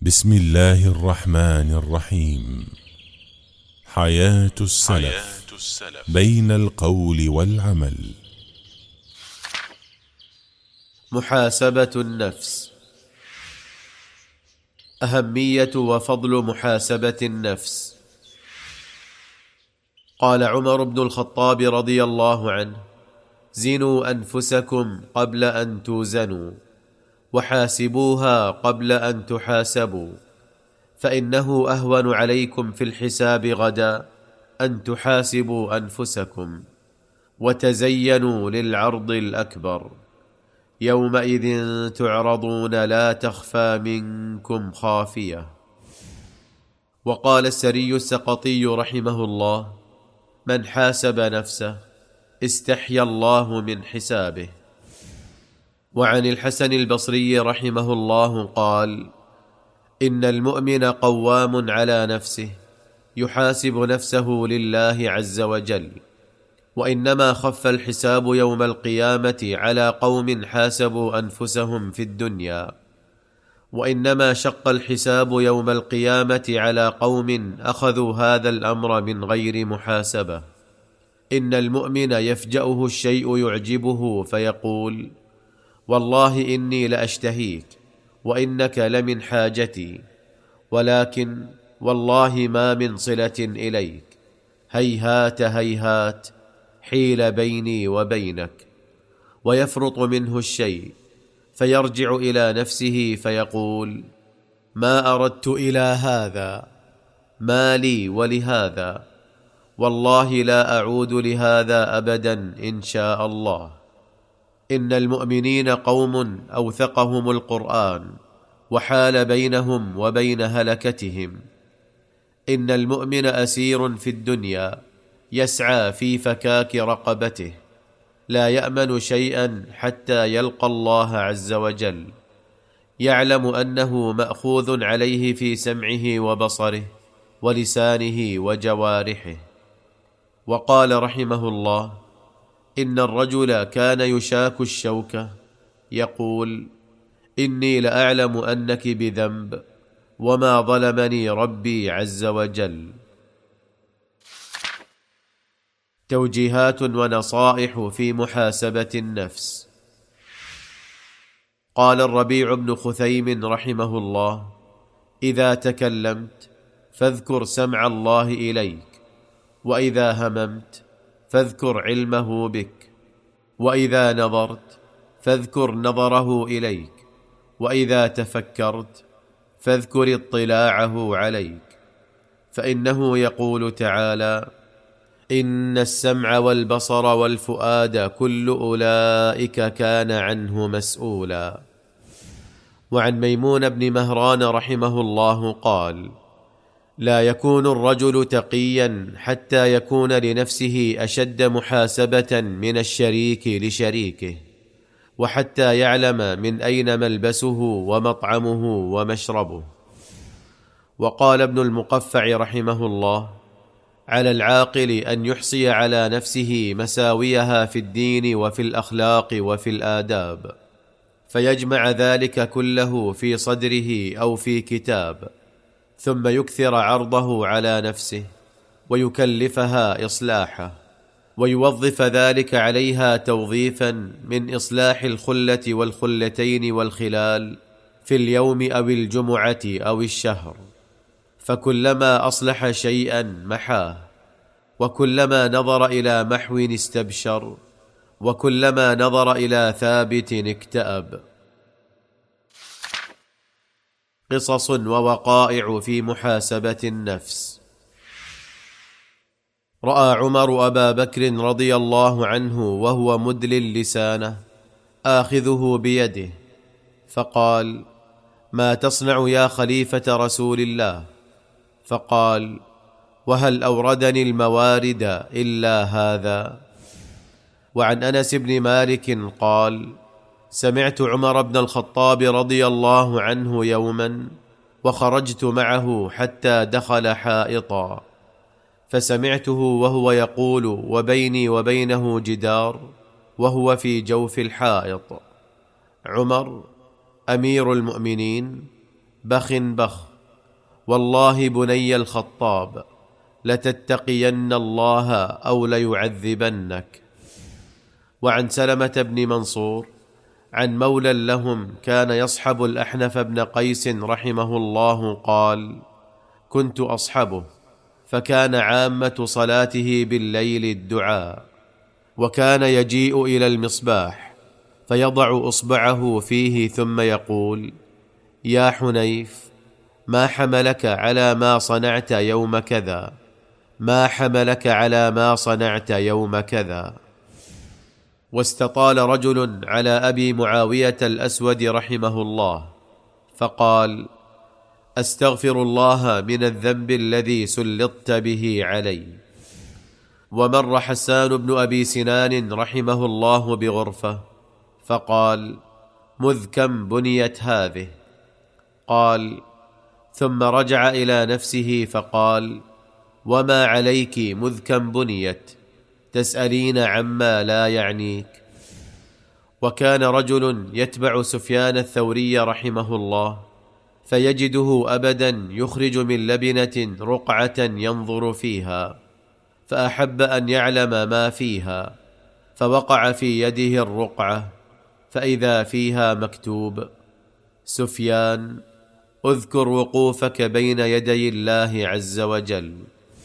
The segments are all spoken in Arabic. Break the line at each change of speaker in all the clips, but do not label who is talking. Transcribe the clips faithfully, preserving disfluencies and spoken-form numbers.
بسم الله الرحمن الرحيم. حياة السلف بين القول والعمل.
محاسبة النفس. أهمية وفضل محاسبة النفس. قال عمر بن الخطاب رضي الله عنه: زنوا أنفسكم قبل أن توزنوا، وحاسبوها قبل أن تحاسبوا، فإنه أهون عليكم في الحساب غدا أن تحاسبوا أنفسكم، وتزينوا للعرض الأكبر، يومئذ تعرضون لا تخفى منكم خافية. وقال السري السقطي رحمه الله: من حاسب نفسه استحيا الله من حسابه. وعن الحسن البصري رحمه الله قال: إن المؤمن قوام على نفسه، يحاسب نفسه لله عز وجل، وإنما خف الحساب يوم القيامة على قوم حاسبوا أنفسهم في الدنيا، وإنما شق الحساب يوم القيامة على قوم أخذوا هذا الأمر من غير محاسبة. إن المؤمن يفجأه الشيء يعجبه فيقول: والله إني لأشتهيك، وإنك لمن حاجتي، ولكن والله ما من صلة إليك، هيهات هيهات حيل بيني وبينك. ويفرط منه الشيء فيرجع إلى نفسه فيقول: ما أردت إلى هذا، ما لي ولهذا، والله لا أعود لهذا أبدا إن شاء الله. إن المؤمنين قوم أوثقهم القرآن وحال بينهم وبين هلكتهم. إن المؤمن أسير في الدنيا يسعى في فكاك رقبته، لا يأمن شيئا حتى يلقى الله عز وجل، يعلم أنه مأخوذ عليه في سمعه وبصره ولسانه وجوارحه. وقال رحمه الله: إن الرجل كان يشاك الشوكة يقول: إني لأعلم أنك بذنب، وما ظلمني ربي عز وجل. توجيهات ونصائح في محاسبة النفس. قال الربيع بن خثيم رحمه الله: إذا تكلمت فاذكر سمع الله إليك، وإذا هممت فاذكر علمه بك، وإذا نظرت فاذكر نظره إليك، وإذا تفكرت فاذكر اطلاعه عليك، فإنه يقول تعالى: إن السمع والبصر والفؤاد كل أولئك كان عنه مسؤولا. وعن ميمون بن مهران رحمه الله قال: لا يكون الرجل تقيا حتى يكون لنفسه أشد محاسبة من الشريك لشريكه، وحتى يعلم من أين ملبسه ومطعمه ومشربه. وقال ابن المقفع رحمه الله: على العاقل أن يحصي على نفسه مساويها في الدين وفي الأخلاق وفي الآداب، فيجمع ذلك كله في صدره أو في كتاب، ثم يكثر عرضه على نفسه ويكلفها إصلاحه، ويوظف ذلك عليها توظيفا من إصلاح الخلة والخلتين والخلال في اليوم أو الجمعة أو الشهر، فكلما أصلح شيئا محاه، وكلما نظر إلى محو استبشر، وكلما نظر إلى ثابت اكتأب. قصص ووقائع في محاسبة النفس. رأى عمر أبا بكر رضي الله عنه وهو مدلل لسانه آخذه بيده، فقال: ما تصنع يا خليفة رسول الله؟ فقال: وهل أوردني الموارد إلا هذا؟ وعن أنس بن مالك قال: سمعت عمر بن الخطاب رضي الله عنه يوما وخرجت معه حتى دخل حائطا، فسمعته وهو يقول وبيني وبينه جدار وهو في جوف الحائط: عمر أمير المؤمنين، بخ بخ، والله بني الخطاب لتتقين الله أو ليعذبنك. وعن سلمة بن منصور عن مولى لهم كان يصحب الأحنف بن قيس رحمه الله قال: كنت أصحبه، فكان عامة صلاته بالليل الدعاء، وكان يجيء إلى المصباح فيضع إصبعه فيه ثم يقول: يا حنيف، ما حملك على ما صنعت يوم كذا، ما حملك على ما صنعت يوم كذا. واستطال رجل على أبي معاوية الأسود رحمه الله فقال: أستغفر الله من الذنب الذي سلطت به علي. ومر حسان بن أبي سنان رحمه الله بغرفة فقال: مذ كم بنيت هذه؟ قال: ثم رجع إلى نفسه فقال: وما عليك مذ كم بنيت؟ تسألين عما لا يعنيك. وكان رجل يتبع سفيان الثوري رحمه الله فيجده أبدا يخرج من لبنة رقعة ينظر فيها، فأحب أن يعلم ما فيها، فوقع في يده الرقعة فإذا فيها مكتوب: سفيان، اذكر وقوفك بين يدي الله عز وجل.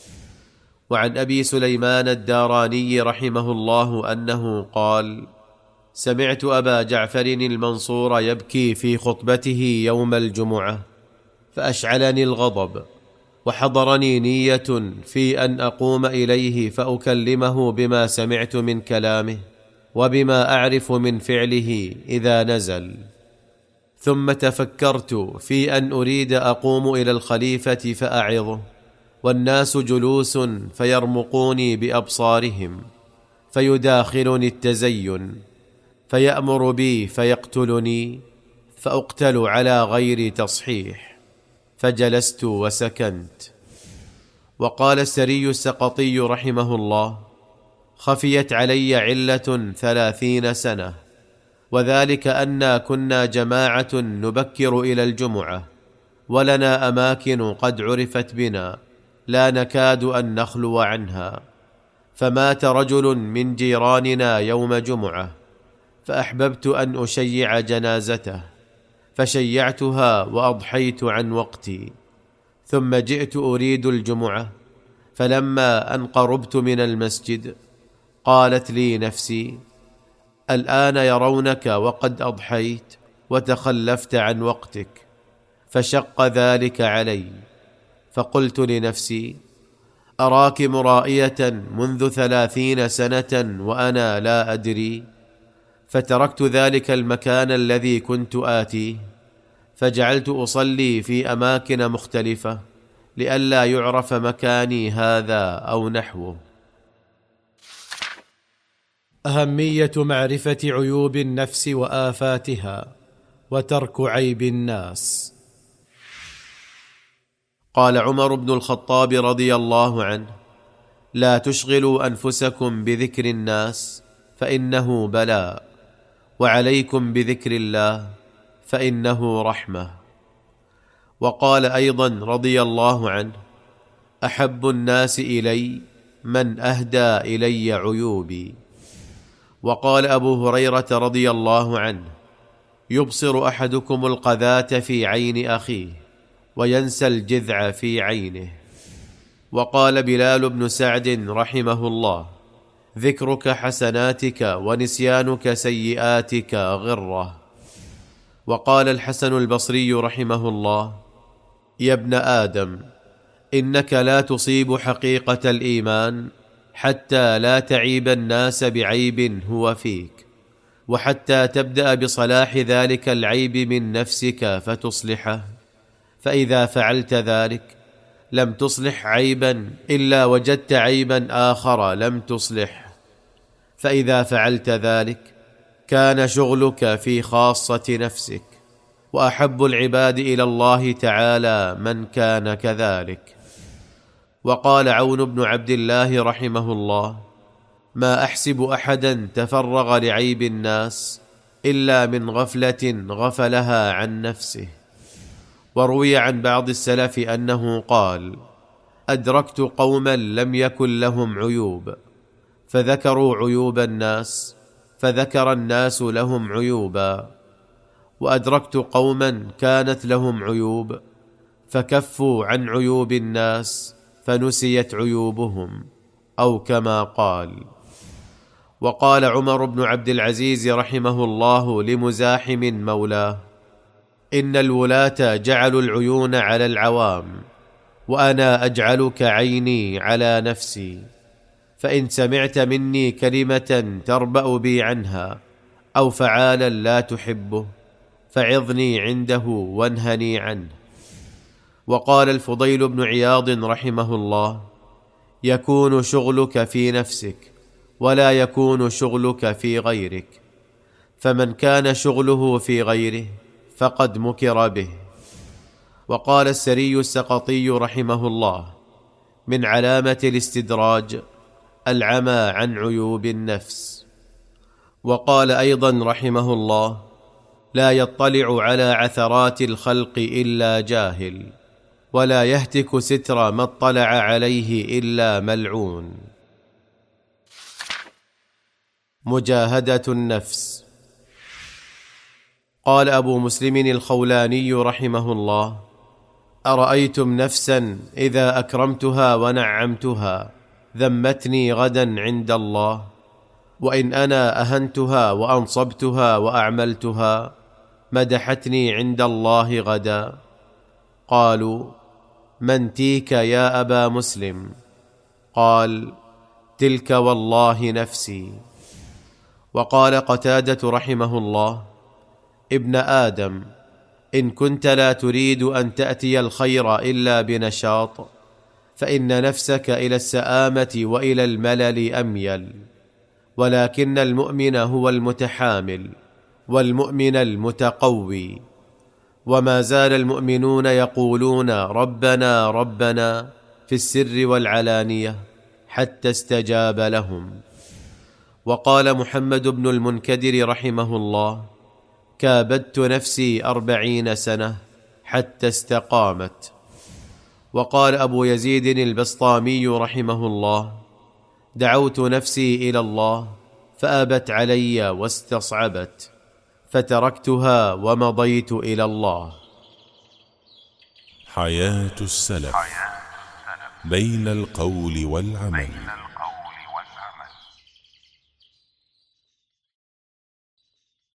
وعن أبي سليمان الداراني رحمه الله أنه قال: سمعت أبا جعفر المنصور يبكي في خطبته يوم الجمعة، فأشعلني الغضب، وحضرني نية في أن أقوم إليه فأكلمه بما سمعت من كلامه وبما أعرف من فعله إذا نزل. ثم تفكرت في أن أريد أقوم إلى الخليفة فأعظه، والناس جلوس فيرمقوني بأبصارهم، فيداخلني التزين، فيأمر بي فيقتلني، فأقتل على غير تصحيح، فجلست وسكنت. وقال السري السقطي رحمه الله: خفيت علي علة ثلاثين سنة، وذلك أنا كنا جماعة نبكر إلى الجمعة، ولنا أماكن قد عرفت بنا لا نكاد أن نخلو عنها، فمات رجل من جيراننا يوم جمعة، فأحببت أن أشيع جنازته، فشيعتها وأضحيت عن وقتي، ثم جئت أريد الجمعة، فلما أن قربت من المسجد قالت لي نفسي: الآن يرونك وقد أضحيت وتخلفت عن وقتك، فشق ذلك علي، فقلت لنفسي: أراك مرائية منذ ثلاثين سنة وأنا لا أدري، فتركت ذلك المكان الذي كنت آتيه، فجعلت أصلي في أماكن مختلفة لئلا يعرف مكاني هذا أو نحوه.
أهمية معرفة عيوب النفس وآفاتها، وترك عيب الناس.
قال عمر بن الخطاب رضي الله عنه: لا تشغلوا أنفسكم بذكر الناس فإنه بلاء، وعليكم بذكر الله فإنه رحمة. وقال أيضا رضي الله عنه: أحب الناس إلي من أهدى إلي عيوبي. وقال أبو هريرة رضي الله عنه: يبصر أحدكم القذاة في عين أخيه وينسى الجذع في عينه. وقال بلال بن سعد رحمه الله: ذكرك حسناتك ونسيانك سيئاتك غرة. وقال الحسن البصري رحمه الله: يا ابن آدم، إنك لا تصيب حقيقة الإيمان حتى لا تعيب الناس بعيب هو فيك، وحتى تبدأ بصلاح ذلك العيب من نفسك فتصلحه، فإذا فعلت ذلك لم تصلح عيبا إلا وجدت عيبا آخر لم تصلح، فإذا فعلت ذلك كان شغلك في خاصة نفسك، وأحب العباد إلى الله تعالى من كان كذلك. وقال عون بن عبد الله رحمه الله: ما أحسب أحدا تفرغ لعيب الناس إلا من غفلة غفلها عن نفسه. وروي عن بعض السلف أنه قال: أدركت قوما لم يكن لهم عيوب، فذكروا عيوب الناس، فذكر الناس لهم عيوبا، وأدركت قوما كانت لهم عيوب، فكفوا عن عيوب الناس، فنسيت عيوبهم، أو كما قال. وقال عمر بن عبد العزيز رحمه الله لمزاحم مولاه: إن الولاة جعلوا العيون على العوام، وأنا أجعلك عيني على نفسي، فإن سمعت مني كلمة تربأ بي عنها أو فعالا لا تحبه فعظني عنده وانهني عنه. وقال الفضيل بن عياض رحمه الله: يكون شغلك في نفسك ولا يكون شغلك في غيرك، فمن كان شغله في غيره فقد مكر به. وقال السري السقطي رحمه الله: من علامة الاستدراج العمى عن عيوب النفس. وقال أيضا رحمه الله: لا يطلع على عثرات الخلق إلا جاهل، ولا يهتك ستر ما اطلع عليه إلا ملعون. مجاهدة النفس. قال أبو مسلم الخولاني رحمه الله: أرأيتم نفسا إذا أكرمتها ونعمتها ذمتني غدا عند الله، وإن أنا أهنتها وأنصبتها وأعملتها مدحتني عند الله غدا؟ قالوا: من تيك يا أبا مسلم؟ قال: تلك والله نفسي. وقال قتادة رحمه الله: ابن آدم، إن كنت لا تريد أن تأتي الخير إلا بنشاط، فإن نفسك إلى السآمة وإلى الملل أميل، ولكن المؤمن هو المتحامل، والمؤمن المتقوي. وما زال المؤمنون يقولون ربنا ربنا في السر والعلانية حتى استجاب لهم. وقال محمد بن المنكدر رحمه الله: كابدت نفسي أربعين سنة حتى استقامت. وقال أبو يزيد البسطامي رحمه الله: دعوت نفسي إلى الله فأبت علي واستصعبت، فتركتها ومضيت إلى الله.
حياة السلف بين القول والعمل.